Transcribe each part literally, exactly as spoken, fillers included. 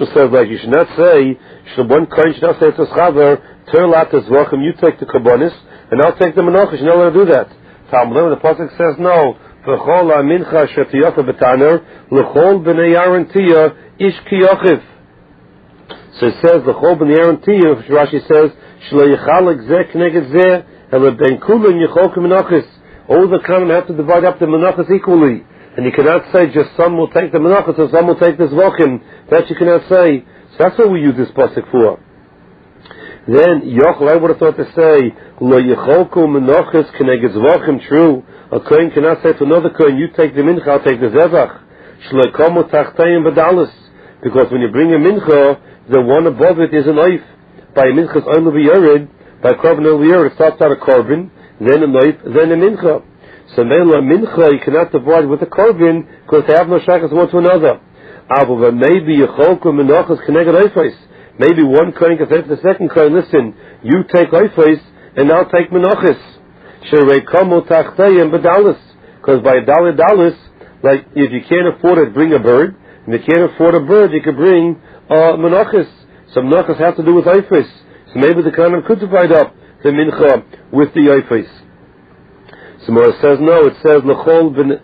Mashma says, like, you should not say, should one Kohen should not say to his Chaver, Terlat Zvachim, you take the Karbonis, and I'll take the Menachos. You're not allowed to do that. Talmud, the Pasuk says, no. V'chol ha'mincha shetiyocha b'taner, l'chol b'nei Aaron tiya, ish kiyochiv. So it says, l'chol b'nei Aaron tiya, Rashi says, shlo yichalek zeh k'neged zeh, and l'bein kulin yichol k'menachos. All the Kohanim have to divide up the Menachos equally. And you cannot say just some will take the Menachos and some will take the Zvachim. That you cannot say. So that's what we use this pasuk for. Then Yochel, I would have thought to say Lo Yecholku Menachos Keneged Zvachim. True, a Kohen cannot say to another Kohen, you take the Mincha, I'll take the Zevach. Shlo Komu Tachtayim B'Dalis, because when you bring a Mincha, the one above it is an Oif. By a Mincha's Oil V'Yerid, by Korban Oil V'Yerid, it starts out a Korban, then a Oif, then a Mincha. So Mela Mincha you cannot divide with a Korban because they have no shaykhs one to another. But maybe Yecholku Menachos Keneged Oifos. Maybe one Kohen can say to the second Kohen, listen, you take Oifos and I'll take Menachos. Sherei Komu Tachtayim B'Dalis. Because by Dalit Dalis, like if you can't afford it, bring a bird. And if you can't afford a bird, you could bring uh, Menachos. So Menachos have to do with Oifos. So maybe the Kohen could divide up the Mincha with the Oifos. So it says no, it says L'chol ben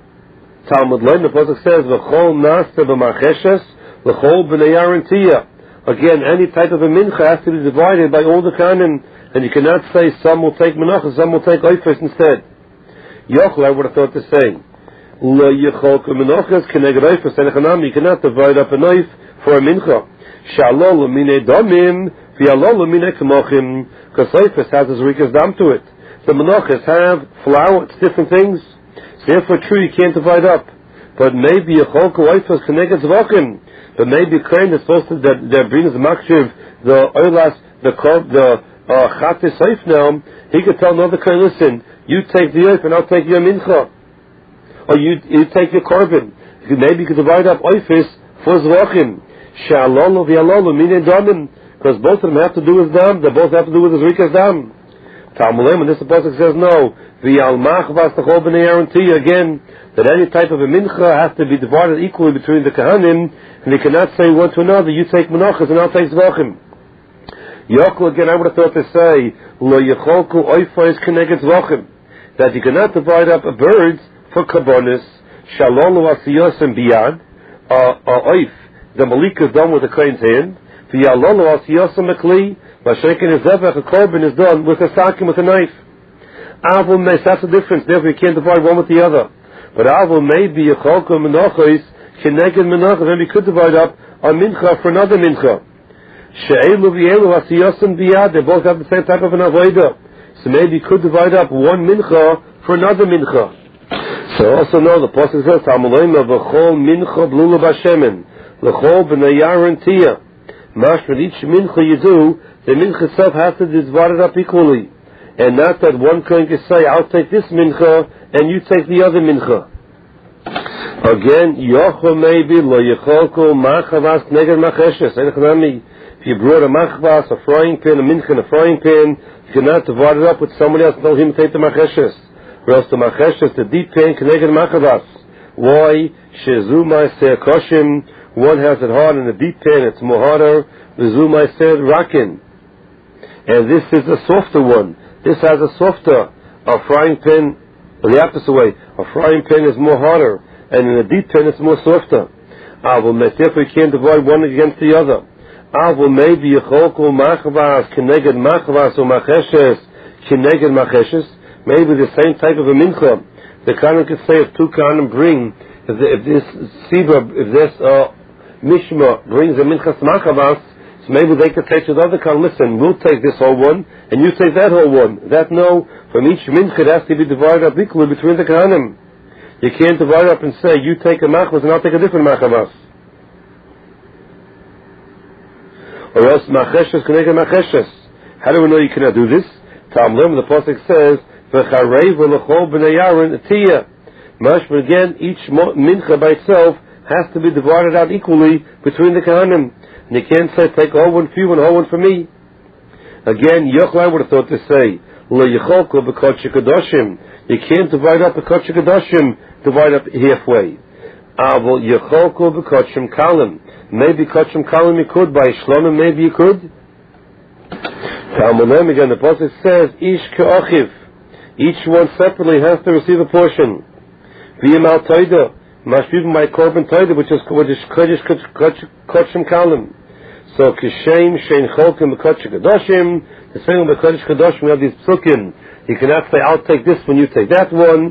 Talmud Lein, the Pasuk says L'chol Nasta b'Macheshes, L'chol b'nei Aaron tiya. Again, any type of a mincha has to be divided by all the Kohanim, and you cannot say some will take Menachos, some will take Oifos instead. Yochel, I would have thought to say Lo Yecholku Menachos Keneged Oifos Enechanam, you cannot divide up a knife for a mincha. Shalol l'minei damim, v'yalol l'minei k'mochim, because Oifos has as weak as dam to it. The Menachos have flour, it's different things. So therefore, true, you can't divide up. But maybe a Cholku Oifos Keneged Zvachim. But maybe a Kohen is supposed to, that, that brings the Makshiv, the Oilas, the Korb, the Chatis uh, Oif now, he could tell another Kohen, listen, you take the Oif and I'll take your Mincha. Or you, you take your Korban. Maybe you could divide up Oifos for Zvachim. Shalolo v'yalolo minei damim. Because both of them have to do with Dam, they both have to do with Zrikas Dam. Talmud, when this pasuk says no, the Almachvas the Chol b'nei Aaron tiya, again, that any type of a mincha has to be divided equally between the Kohanim, and they cannot say one to another, you take Menachos and I'll take Zvachim. Yochel, again, I would have thought to say, Lo Yecholku Oifos Keneged Zvachim, that you cannot divide up a bird for Karbonis, Shalolu Asiyosem Biyad, a Oif, the Malik is done with the Kohen's hand, V'yalolu Asiyosem Mekli, Vashekin is Zevach, a Korban is done with a sakim, with a knife. Avul Meis, that's the difference, therefore you can't divide one with the other. But Avul may be a Cholku Menachos, Keneged Menachos, maybe you could divide up a Mincha for another Mincha. She'elu v'yelu Asiyosem Biyad, they both have the same type of an Avodah. So maybe you could divide up one Mincha for another Mincha. So also know, the Pasuk says, Ta'amulayim v'chol Mincha Blula B'Shemen, L'chol B'nei Aaron tiya. Mashma, each Mincha you do, the mincha itself has to be divided up equally, and not that one Kohen can say, I'll take this mincha and you take the other mincha. Again, Yochel maybe Lo Yecholku Machavas Neged Macheshes. If you brought a machvas, a frying pan, a mincha in a frying pan, you cannot divide it up with somebody else and tell him to take the macheshes. Or else the macheshes, the deep pan, Keneged Machavas. Why? Shezu Ma'aseh Koshim. One has it hard in the deep pan, it's more harder. Shezu Ma'aseh Rakin. And this is a softer one. This has a softer. A frying pan, the opposite way. A frying pan is more harder, and in a deep pan it's more softer. Therefore you can't divide one against the other. Maybe Yecholku Machvas Keneged Machvas or Macheshes Keneged Macheshes. Maybe the same type of a mincha. The Kohen could say if two Kohanim bring, if, the, if this Sibra, if this uh, Mishma brings a minchas Machvas, so maybe they could say to the other Kohen, listen, we'll take this whole one, and you take that whole one. That no, from each mincha it has to be divided up equally between the Kohanim. You can't divide up and say, you take a machvas and I'll take a different machavas. Or else macheshes Keneged Macheshes. How do we know you cannot do this? Talmud, the pasuk says, v'chareiv v'lechol b'nei Aaron tiya. Mashma, again, each mincha by itself has to be divided out equally between the Kohanim. And you can't say, take all one for you and all one for me. Again, Yochel, I would have thought to say, Lo Yecholku b'kodesh kadoshim. You can't divide up the kodesh kadoshim, divide up halfway. Avol Yecholku b'kodeshim kalim. Maybe Kachim Kalim you could, by Shlomim maybe you could. Talmud again, the Pasuk says, Ish Ke'achiv. Each one separately has to receive a portion. V'yim al Toida. Mashbim by Korban Toida, which is which is Kodesh Kachim Kalim. So Kishem Shein Cholkim B'Kodesh Kadoshim. The same with Kodesh Kadoshim, we have these psukim. You cannot say, I'll take this when you take that one.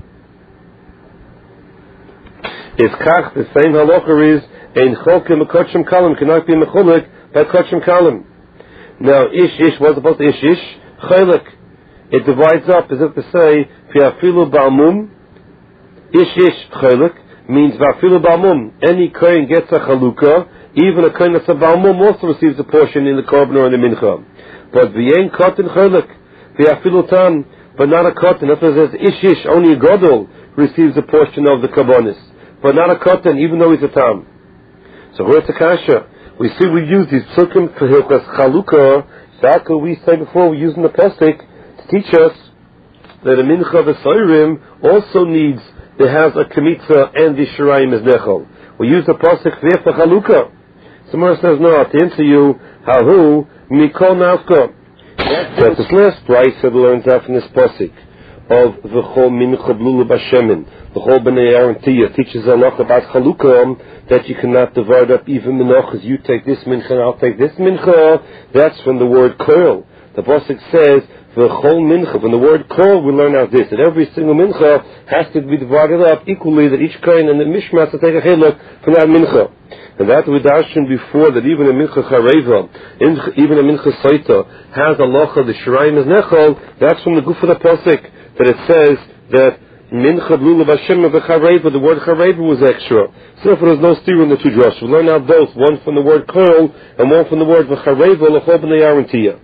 If Kach, the same halacha is, Ein Cholkim B'Kodesh Kalim cannot be Mechulik by Kodesh Kalim. Now, Ish Ish, what's supposed to Ish Ish? Chaylik. It divides up as if to say, Fiafilu Ba'amum, Ish Ish Chaylik, means Vafilu Ba'amum. Any kohen gets a chalukah, even a kohen that's a Ba'amum also receives a portion in the korban or in the mincha. But V'yein Kotin Chaylik, Fiafilu Tan, but not a Kotin. That's what it says, Ish Ish, only a Godol receives a portion of the karbonis, but not a Kotin, even though he's a Tam. So where's the kasha? We see we use these psukim for Hilchas Chalukah. Exactly we say before, we're using the pasuk to teach us that a mincha v'soirim also needs, it has a kemitza and the shirayim is nechol. We use the pasuk for Chalukah. Somewhere says, no, to answer you, hahu mikol nafka. That's this last price that learns out from this pasuk of v'chol mincha blulu b'shemin. The whole B'nai Aaron Tiyah teaches a lot about Chalukah, that you cannot divide up even minachas. You take this mincha and I'll take this mincha. That's from the word koil. The pasuk says the whole mincha. From the word koil, we learn out this, that every single mincha has to be divided up equally. That each kohen and the mishmas to take a haluk from that mincha. And that we darshan before, that even a mincha chareva, even a mincha saita has a locha. The shirayim is nechol. That's from the guf of the pasuk that it says that. Mincha blula b'shem v'chareva, the word chareva was extra. So therefore there's no steer in the two drushes. We learn out both, one from the word koil and one from the word v'chareva l'chol b'nei Aaron Tiyah.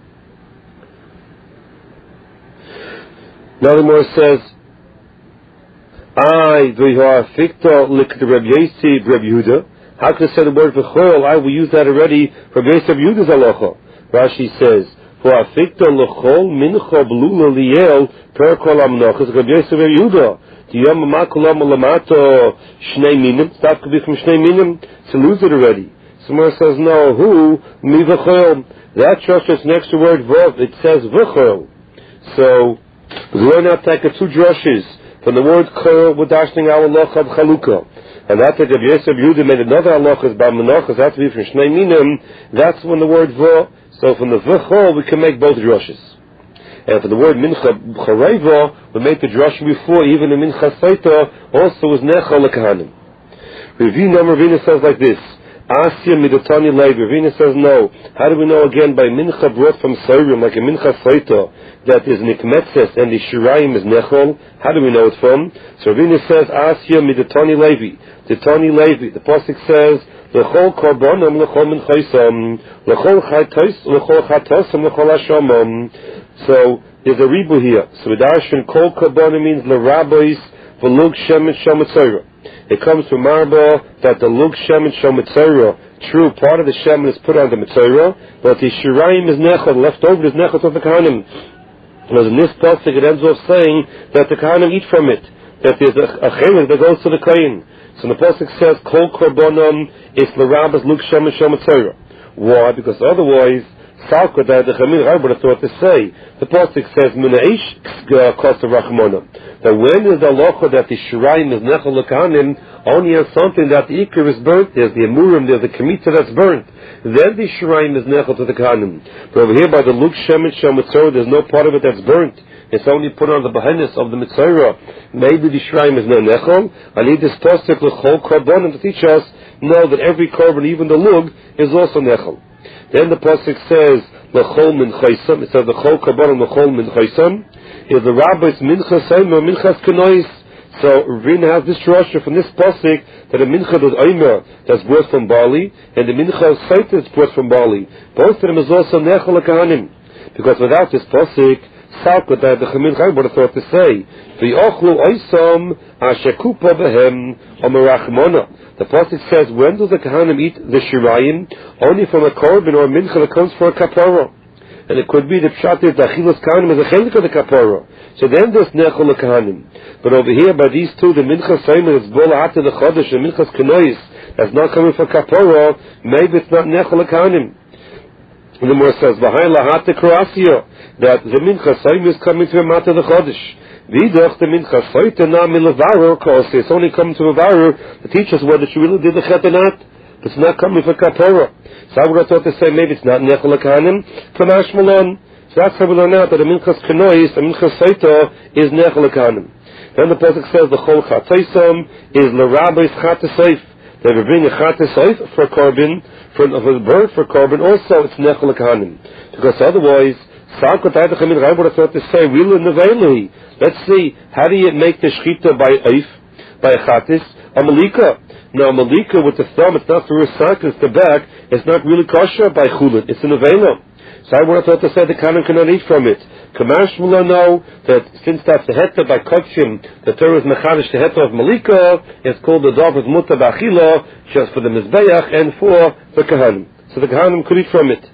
Now the Gemara says, I v'ha'afikta l'k'd Reb Yesi Reb Yehuda. How can I say the word v'choil? I will use that already for Reb Yesi Reb Yehuda's halacha. Rashi says, v'ha'afikta l'chol mincha blula liel per kol amnochas Reb Yesi Reb Yehuda. Diyam makulam lamato shnei minim. Stop could be from shnei minim. To lose it already. Somewhere says no. Who mi v'choil? That just is next to word v'ov. It says v'choil. So we learn out take two drushes from the word koil with dashing our halacha of chalukah. And that Reb Yesi Reb Yehuda made another halacha by menachas. That to be from shnei minim. That's when the word v'o. So from the v'chol we can make both drushes. And for the word mincha chareva, we made the drush before, even the mincha saita also was nechol lekahanim. Ravina Ravina says like this, Asya midatani leib. Ravina says no. How do we know again by mincha brought from soirim, like a mincha saita, that is nikmetzes and the shirayim is nechol? How do we know it from? So Ravina says, Asya midatani levi. Datani levi. The pasuk says, L'chol korbanom l'chol minchaisam, l'chol chatos, l'chol chatosam, l'chol hashamam. So there's a ribu here. So the darshan kol korbanom means l'rabois v'lug shemen shometzora. It comes from Marba that the lug shemen shometzora, true, part of the shemen is put on the metzora, but the shirayim is nechot, left over is nechot of the kahanim. Because in this pasuk it ends off saying that the kahanim eat from it, that there's a, a chelik that goes to the kohen. So the pasuk says kol korbanom is l'rabas lug shemen shometzora. Why? Because otherwise Salka that the Chamin Rai would have thought to say. The pasuk says Munaish Kosta Rachmona. That when is the halacha that the Shirayim is Nechol Lekahanim, only has something that the Iker is burnt, there's the Amurim, there's the Kemitza that's burnt. Then the Shirayim is Nechol to the Kahanim. But over here by the Lug Shemet Shometzora, there's no part of it that's burnt. It's only put on the Bahanis of the Mitzora. Maybe the Shirayim is no Nechol. I need this pasuk L'chol Korbanim to teach us, know that every korban, even the Lug, is also Nechol. Then the pasuk says l'chol min chaysam. It says l'chol kabbalah l'chol min chaysam. Is the rabbis mincha sayim or minchas kenois? So Ravina has this drasha from this pasuk that a mincha is omer that's brought from barley, and the mincha saita is brought from barley. Both of them is also nechol lekahanim, because without this pasuk, salka that the chamin chai would have thought to say v'yochlu oisam ashekupa behem omerachmona. The pasuk says, when does the kahanim eat the shirayim? Only from a korban or a mincha that comes for a kapara. And it could be the pshat is the achilas kahanim is a chelik of the kapara. So then there's nechol the kahanim. But over here, by these two, the mincha sayim is bola after the chodesh, the minchas kenois, that's not coming for kapara, maybe it's not nechol kahanim. And the more says, behind lahate krasio, that the mincha soim is coming to a matter the chodesh. Vidach the mincha soitena milavaru, because it's only coming to a varu to teach us whether she really did the chet or not. It's not coming for kapara. So I would have thought to say maybe it's not nechol kahanim, kamash malon. So that's how we learn out that the minchas kenois, the minchas soita, is nechol kahanim. Then the pasuk says the chol chatzaisam is l'rabbeis chatzaif. They will bring a chatzaif for korban, for a bird for korban. Also, it's nechol kahanim, because otherwise, let's see, how do you make the shechita by eif, by a chatis, a malika? Now, a malika with the thumb, it's not through a sack, it's the back, it's not really kosher by chulin, it's an avela. So I would have thought to say the kahanim cannot eat from it. Kamash will know that since that's the heta by kodshim, the Torah is mechadish the heta of malika, it's called the dov of muta b'achila, just for the mizbeach and for the kahanim. So the kahanim could eat from it.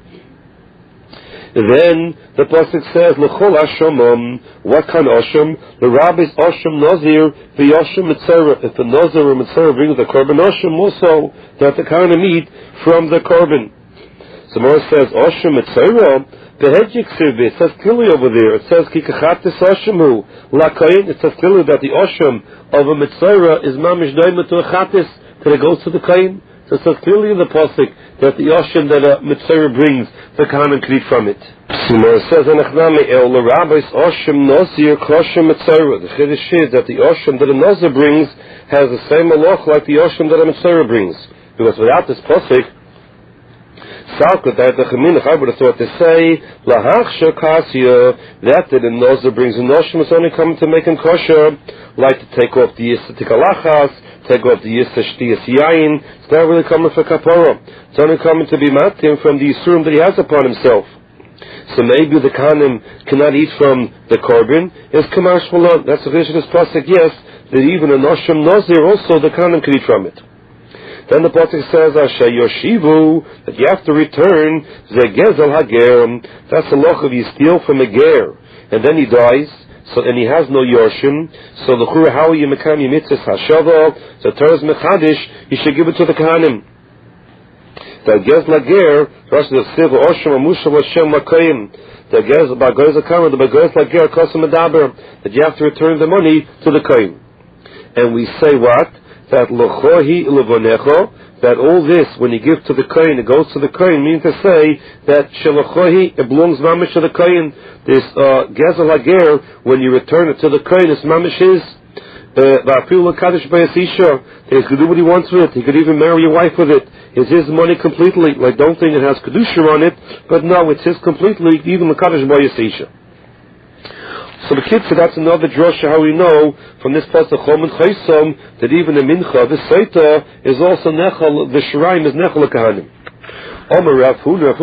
Then the pasuk says, "L'chol ashomam." What kind of ashom? The rabbi's ashom nazir, the ashom mitzvah. If the nazir or mitzvah brings the korban ashom, also that the kahanim eat from the korban. So Moshe says, ashom mitzvah. The hedjik sirvi, it says clearly over there. It says kikachatis ashomu lakayin. It says clearly that the ashom of a mitzvah is mamish daima to a chatis that it goes to the kain. So it says clearly in the pasuk that the asham that a mitzvah brings, the kahanim can eat from it. So it says in Achnami, El Rabbis asham nazir klosham mitzvah. The chiddush is that the asham that a nazir brings has the same malach like the asham that a mitzvah brings. Because without this pasuk, Salkut that the Chaminach, I would have thought to say lahachsha kasya that the nazir brings a asham is only coming to make him kosher, like to take off the yisratik alachas, take off the yisra shtiyas yain. It's not really coming for kapara. It's only coming to be matim from the yisurim that he has upon himself. So maybe the kahanim cannot eat from the korban. It's kamash malon. That's the vision of this pasuk. Yes, that even a nosham nazir also the kahanim can eat from it. Then the pasuk says asher yoshivu, that you have to return zegezel hager. That's the loch of you steal from a ger and then he dies. So and he has no yorshim. So the chura how you mekam mitzvahs hashava. So Torah's mechadish, you should give it to the kahanim. The gez lager, Rashi the silver oshim amusha l'shem makayim. The gez bagoyz akama the bagoyz lager kosem medaber, that you have to return the money to the kain. And we say what? That lochohi levonecho, that all this when you give to the kain, it goes to the kain, means to say that shelochohi, it belongs mamish to the kain. This uh, gez lager, when you return it to the kain, it's mamish his. Va'afilu l'kadosh b'yasisha. He could do what he wants with it. He could even marry your wife with it. It's his money completely. Like, don't think it has kedusha on it, but no, it's his completely. Even l'kadosh b'yasisha. So the kid said that's another drasha how we know from this pasuk Chomen Chaysom that even the mincha, the seita, is also nechal. The shiraim is nechal kahanim. Omer Rav Huna.